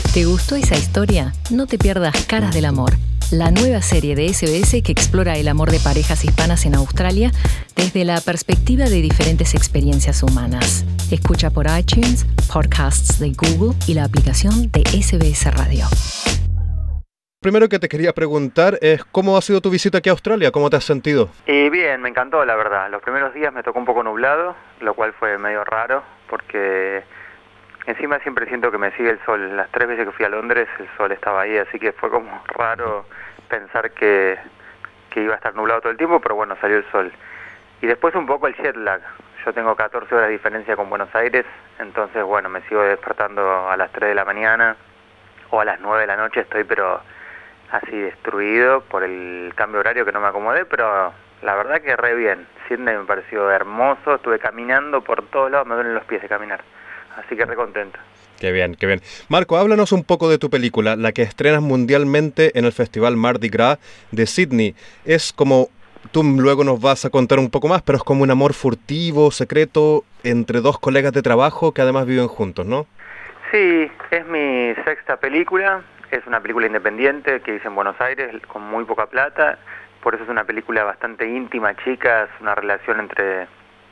¿Te gustó esa historia? No te pierdas Caras del Amor, la nueva serie de SBS que explora el amor de parejas hispanas en Australia desde la perspectiva de diferentes experiencias humanas. Escucha por iTunes, podcasts de Google y la aplicación de SBS Radio. Primero que te quería preguntar es ¿cómo ha sido tu visita aquí a Australia? ¿Cómo te has sentido? Bien, me encantó la verdad. Los primeros días me tocó un poco nublado, lo cual fue medio raro porque encima siempre siento que me sigue el sol. Las 3 veces que fui a Londres el sol estaba ahí, así que fue como raro pensar que iba a estar nublado todo el tiempo, pero bueno, salió el sol. Y después un poco el jet lag. Yo tengo 14 horas de diferencia con Buenos Aires, entonces bueno, me sigo despertando a las 3 de la mañana o a las 9 de la noche, estoy pero así destruido por el cambio horario que no me acomodé, pero la verdad que re bien. Sydney me pareció hermoso, estuve caminando por todos lados, me duelen los pies de caminar, así que re contento. Qué bien, qué bien. Marco, háblanos un poco de tu película, la que estrenas mundialmente en el Festival Mardi Gras de Sydney. Es como, tú luego nos vas a contar un poco más, pero es como un amor furtivo, secreto, entre dos colegas de trabajo que además viven juntos, ¿no? Sí, es mi sexta película. Es una película independiente que hice en Buenos Aires con muy poca plata, por eso es una película bastante íntima, chica, es una relación entre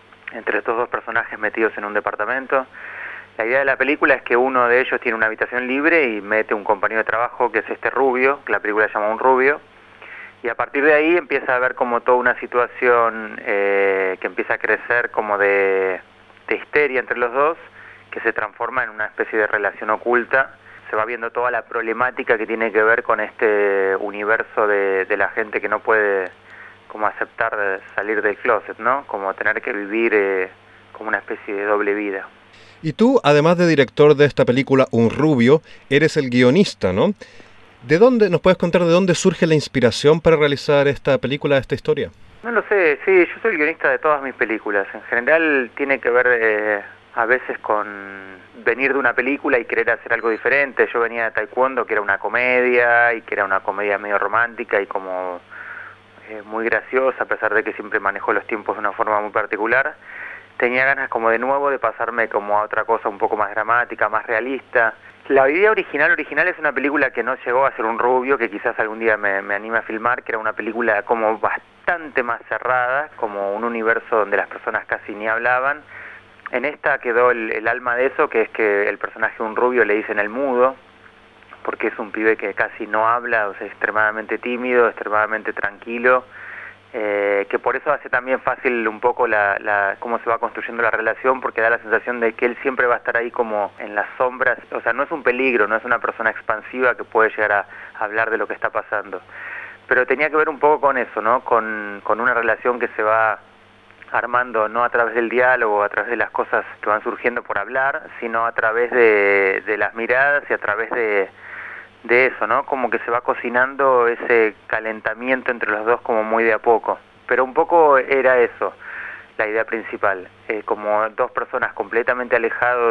estos dos personajes metidos en un departamento. La idea de la película es que uno de ellos tiene una habitación libre y mete un compañero de trabajo que es este rubio, que la película se llama Un Rubio, y a partir de ahí empieza a haber como toda una situación que empieza a crecer como de histeria entre los dos, que se transforma en una especie de relación oculta. Se va viendo toda la problemática que tiene que ver con este universo de la gente que no puede como aceptar salir del closet, ¿no? Como tener que vivir como una especie de doble vida. Y tú, además de director de esta película Un Rubio, eres el guionista, ¿no? ¿De dónde, nos puedes contar de dónde surge la inspiración para realizar esta película, esta historia? No lo sé, sí, yo soy el guionista de todas mis películas. En general tiene que ver a veces con venir de una película y querer hacer algo diferente. Yo venía de Taekwondo, que era una comedia, y que era una comedia medio romántica y como muy graciosa, a pesar de que siempre manejó los tiempos de una forma muy particular. Tenía ganas como de nuevo de pasarme como a otra cosa un poco más dramática, más realista. La idea original es una película que no llegó a ser Un Rubio, que quizás algún día me anime a filmar, que era una película como bastante más cerrada, como un universo donde las personas casi ni hablaban. En esta quedó el alma de eso, que es que el personaje Un Rubio le dicen el mudo, porque es un pibe que casi no habla, o sea, es extremadamente tímido, extremadamente tranquilo, que por eso hace también fácil un poco cómo se va construyendo la relación, porque da la sensación de que él siempre va a estar ahí como en las sombras, o sea, no es un peligro, no es una persona expansiva que puede llegar a hablar de lo que está pasando. Pero tenía que ver un poco con eso, ¿no? Con una relación que se va armando no a través del diálogo, a través de las cosas que van surgiendo por hablar, sino a través de las miradas y a través de eso, ¿no? Como que se va cocinando ese calentamiento entre los dos como muy de a poco. Pero un poco era eso, la idea principal, como dos personas completamente alejadas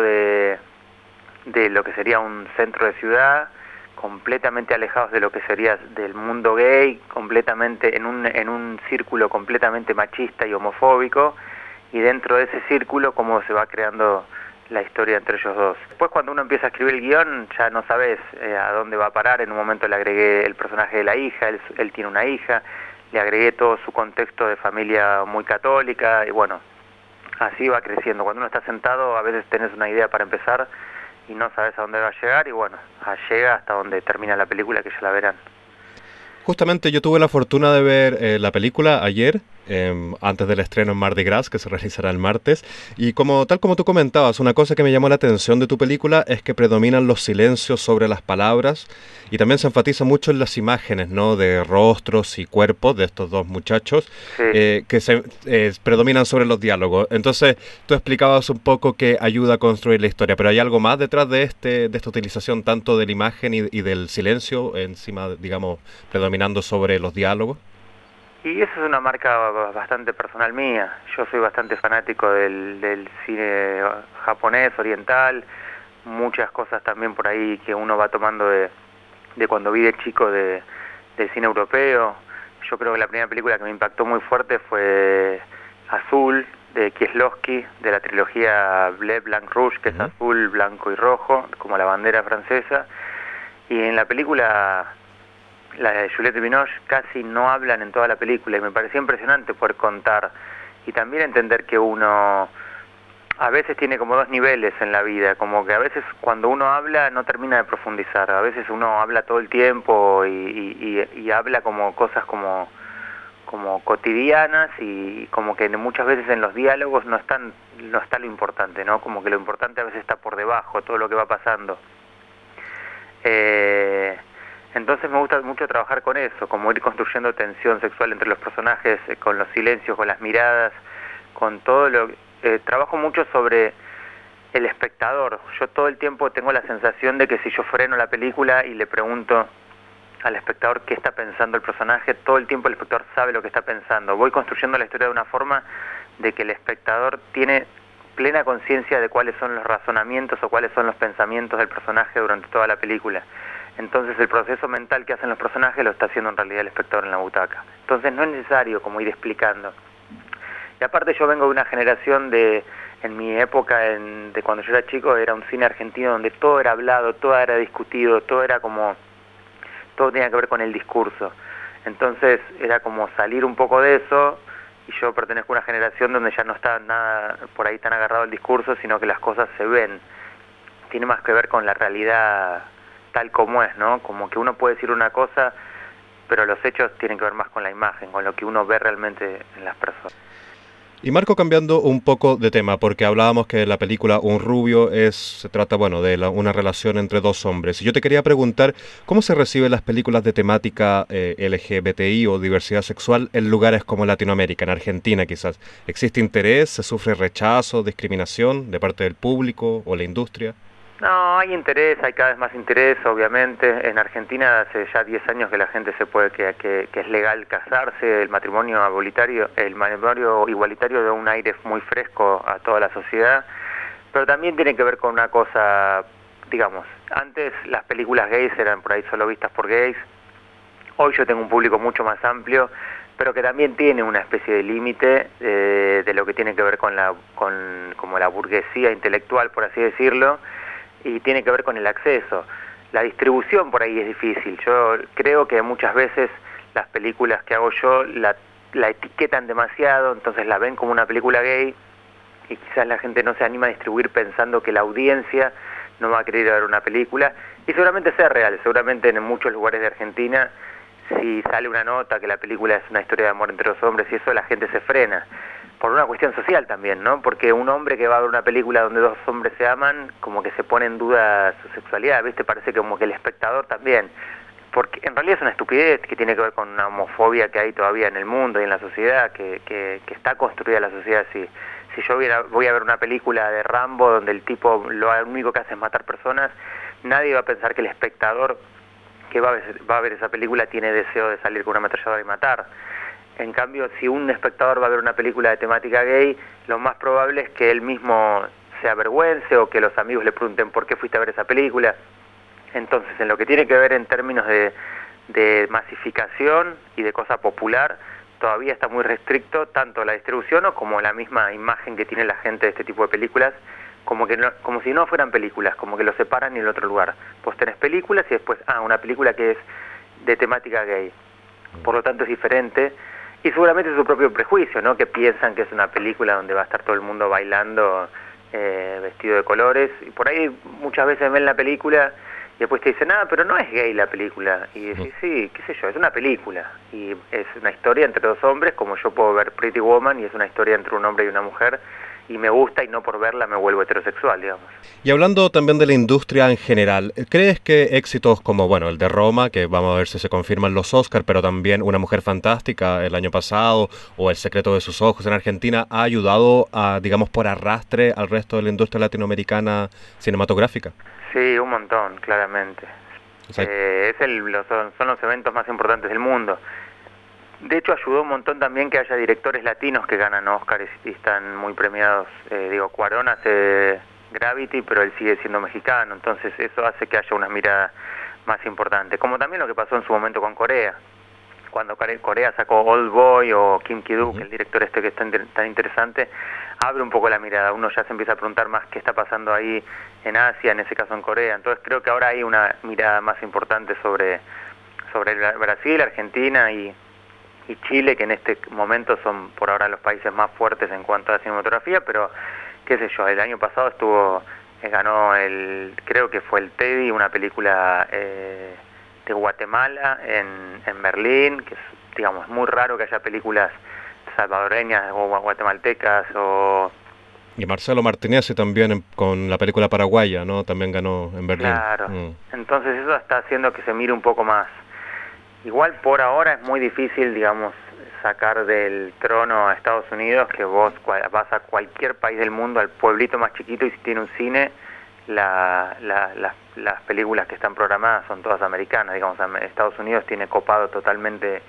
de lo que sería un centro de ciudad, completamente alejados de lo que sería del mundo gay, completamente en un círculo completamente machista y homofóbico, y dentro de ese círculo cómo se va creando la historia entre ellos dos. Después cuando uno empieza a escribir el guión ya no sabes a dónde va a parar. En un momento le agregué el personaje de la hija, él tiene una hija, le agregué todo su contexto de familia muy católica y bueno, así va creciendo. Cuando uno está sentado a veces tenés una idea para empezar y no sabes a dónde va a llegar y bueno, llega hasta donde termina la película, que ya la verán. Justamente yo tuve la fortuna de ver la película ayer, antes del estreno en Mardi Gras, que se realizará el martes, y tal como tú comentabas, una cosa que me llamó la atención de tu película es que predominan los silencios sobre las palabras y también se enfatiza mucho en las imágenes, ¿no?, de rostros y cuerpos de estos dos muchachos, sí, que predominan sobre los diálogos. Entonces, tú explicabas un poco que ayuda a construir la historia, pero ¿hay algo más detrás de esta utilización tanto de la imagen y del silencio encima, digamos, predominando sobre los diálogos? Y eso es una marca bastante personal mía. Yo soy bastante fanático del cine japonés, oriental, muchas cosas también por ahí que uno va tomando de cuando vi de chico del cine europeo. Yo creo que la primera película que me impactó muy fuerte fue Azul, de Kieslowski, de la trilogía Bleu, Blanc, Rouge, que es azul, blanco y rojo, como la bandera francesa. Y en la película, la de Juliette Binoche, casi no hablan en toda la película, y me parecía impresionante poder contar y también entender que uno a veces tiene como dos niveles en la vida, como que a veces cuando uno habla no termina de profundizar, a veces uno habla todo el tiempo y habla como cosas como cotidianas, y como que muchas veces en los diálogos no está lo importante, ¿no? Como que lo importante a veces está por debajo, todo lo que va pasando. Entonces me gusta mucho trabajar con eso, como ir construyendo tensión sexual entre los personajes, con los silencios, con las miradas, con todo lo... trabajo mucho sobre el espectador. Yo todo el tiempo tengo la sensación de que si yo freno la película y le pregunto al espectador qué está pensando el personaje, todo el tiempo el espectador sabe lo que está pensando. Voy construyendo la historia de una forma de que el espectador tiene plena conciencia de cuáles son los razonamientos o cuáles son los pensamientos del personaje durante toda la película. Entonces el proceso mental que hacen los personajes lo está haciendo en realidad el espectador en la butaca. Entonces no es necesario como ir explicando. Y aparte yo vengo de una generación en mi época, de cuando yo era chico, era un cine argentino donde todo era hablado, todo era discutido, todo tenía que ver con el discurso. Entonces era como salir un poco de eso, y yo pertenezco a una generación donde ya no está nada por ahí tan agarrado al discurso, sino que las cosas se ven. Tiene más que ver con la realidad tal como es, ¿no? Como que uno puede decir una cosa, pero los hechos tienen que ver más con la imagen, con lo que uno ve realmente en las personas. Y Marco, cambiando un poco de tema, porque hablábamos que la película Un Rubio se trata, bueno, de una relación entre dos hombres. Y yo te quería preguntar, ¿cómo se reciben las películas de temática LGBTI o diversidad sexual en lugares como Latinoamérica, en Argentina quizás? ¿Existe interés? ¿Se sufre rechazo, discriminación de parte del público o la industria? No, hay interés, hay cada vez más interés, obviamente. En Argentina hace ya 10 años que la gente que es legal casarse, el matrimonio igualitario da un aire muy fresco a toda la sociedad, pero también tiene que ver con una cosa, digamos, antes las películas gays eran por ahí solo vistas por gays, hoy yo tengo un público mucho más amplio, pero que también tiene una especie de límite de lo que tiene que ver con como la burguesía intelectual, por así decirlo, y tiene que ver con el acceso. La distribución por ahí es difícil. Yo creo que muchas veces las películas que hago yo la etiquetan demasiado, entonces la ven como una película gay y quizás la gente no se anima a distribuir pensando que la audiencia no va a querer ir a ver una película, y seguramente sea real. Seguramente en muchos lugares de Argentina, si sale una nota que la película es una historia de amor entre dos hombres y eso, la gente se frena. Por una cuestión social también, ¿no? Porque un hombre que va a ver una película donde dos hombres se aman, como que se pone en duda su sexualidad, ¿viste? Parece como que el espectador también. Porque en realidad es una estupidez que tiene que ver con una homofobia que hay todavía en el mundo y en la sociedad, que está construida la sociedad así. Si yo voy a ver una película de Rambo donde el tipo lo único que hace es matar personas, nadie va a pensar que el espectador que va a ver esa película tiene deseo de salir con una ametralladora y matar. En cambio, si un espectador va a ver una película de temática gay, lo más probable es que él mismo se avergüence o que los amigos le pregunten ¿por qué fuiste a ver esa película? Entonces, en lo que tiene que ver en términos de masificación y de cosa popular, todavía está muy restricto tanto la distribución como la misma imagen que tiene la gente de este tipo de películas, como si no fueran películas, como que lo separan en el otro lugar. Vos tenés películas y después, una película que es de temática gay. Por lo tanto es diferente. Y seguramente es su propio prejuicio, ¿no? Que piensan que es una película donde va a estar todo el mundo bailando vestido de colores. Y por ahí muchas veces ven la película y después te dicen, pero no es gay la película. Y decís, sí, qué sé yo, es una película. Y es una historia entre dos hombres, como yo puedo ver Pretty Woman, y es una historia entre un hombre y una mujer. Y me gusta, y no por verla me vuelvo heterosexual, digamos. Y hablando también de la industria en general, ¿crees que éxitos como, bueno, el de Roma, que vamos a ver si se confirman los Oscar, pero también Una Mujer Fantástica el año pasado, o El Secreto de sus Ojos en Argentina, ha ayudado a, digamos, por arrastre al resto de la industria latinoamericana cinematográfica? Sí, un montón, claramente. O sea, son los eventos más importantes del mundo. De hecho, ayudó un montón también que haya directores latinos que ganan Oscar y están muy premiados. Cuarón hace Gravity, pero él sigue siendo mexicano, entonces eso hace que haya una mirada más importante. Como también lo que pasó en su momento con Corea. cuando Corea sacó Old Boy o Kim Ki-duk, el director que es tan interesante, abre un poco la mirada. Uno ya se empieza a preguntar más qué está pasando ahí en Asia, en ese caso en Corea. Entonces creo que ahora hay una mirada más importante sobre Brasil, Argentina y Chile, que en este momento son por ahora los países más fuertes en cuanto a la cinematografía, pero qué sé yo, el año pasado ganó creo que fue el Teddy, una película de Guatemala en Berlín, que es, digamos, muy raro que haya películas salvadoreñas o guatemaltecas Y Marcelo Martinez también con la película paraguaya, ¿no? También ganó en Berlín. Claro, entonces eso está haciendo que se mire un poco más. Igual por ahora es muy difícil, digamos, sacar del trono a Estados Unidos, que vos vas a cualquier país del mundo, al pueblito más chiquito, y si tiene un cine, las películas que están programadas son todas americanas. Digamos, Estados Unidos tiene copado totalmente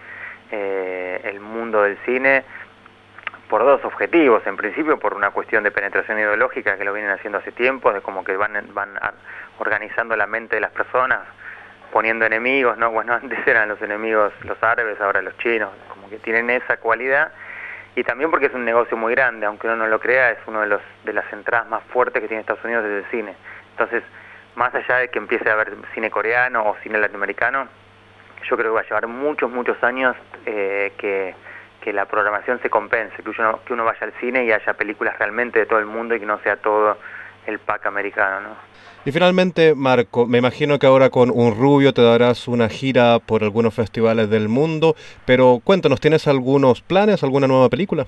el mundo del cine por dos objetivos. En principio por una cuestión de penetración ideológica, que lo vienen haciendo hace tiempo, de como que van organizando la mente de las personas, poniendo enemigos, ¿no? Bueno, antes eran los enemigos los árabes, ahora los chinos, como que tienen esa cualidad. Y también porque es un negocio muy grande, aunque uno no lo crea, es uno de las entradas más fuertes que tiene Estados Unidos desde el cine. Entonces, más allá de que empiece a haber cine coreano o cine latinoamericano, yo creo que va a llevar muchos años que la programación se compense, que uno vaya al cine y haya películas realmente de todo el mundo y que no sea todo el pack americano, ¿no? Y finalmente, Marco, me imagino que ahora con Un Rubio te darás una gira por algunos festivales del mundo, pero cuéntanos, ¿tienes algunos planes, alguna nueva película?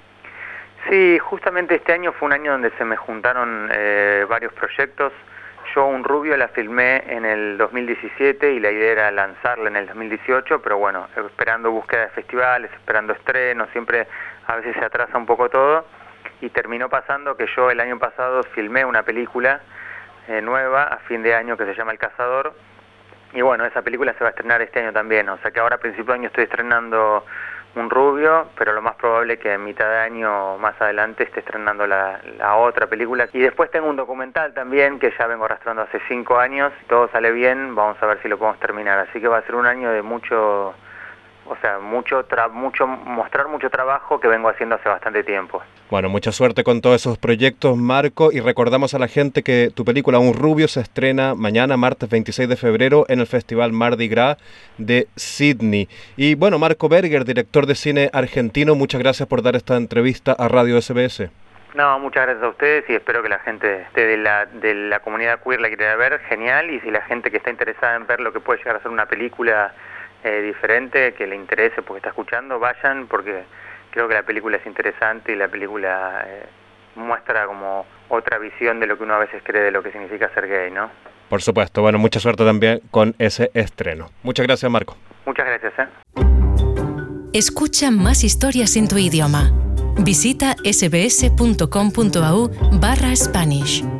Sí, justamente este año fue un año donde se me juntaron varios proyectos. Yo Un Rubio la filmé en el 2017 y la idea era lanzarla en el 2018, pero bueno, esperando búsqueda de festivales, esperando estrenos, siempre a veces se atrasa un poco todo, y terminó pasando que yo el año pasado filmé una película nueva a fin de año que se llama El Cazador, y bueno, esa película se va a estrenar este año también, o sea que ahora a principio de año estoy estrenando Un Rubio, pero lo más probable que en mitad de año más adelante esté estrenando la otra película. Y después tengo un documental también que ya vengo arrastrando hace 5 años, si todo sale bien vamos a ver si lo podemos terminar, así que va a ser un año de mucho, o sea, mostrar mucho trabajo que vengo haciendo hace bastante tiempo. Bueno, mucha suerte con todos esos proyectos, Marco, y recordamos a la gente que tu película Un Rubio se estrena mañana, martes 26 de febrero, en el Festival Mardi Gras de Sydney. Y bueno, Marco Berger, director de cine argentino, muchas gracias por dar esta entrevista a Radio SBS. No, muchas gracias a ustedes y espero que la gente de la comunidad queer la quiera ver, genial, y si la gente que está interesada en ver lo que puede llegar a ser una película diferente, que le interese porque está escuchando, vayan, porque creo que la película es interesante y la película muestra como otra visión de lo que uno a veces cree de lo que significa ser gay, ¿no? Por supuesto, bueno, mucha suerte también con ese estreno. Muchas gracias, Marco. Muchas gracias. Escucha más historias en tu idioma. Visita sbs.com.au/Spanish.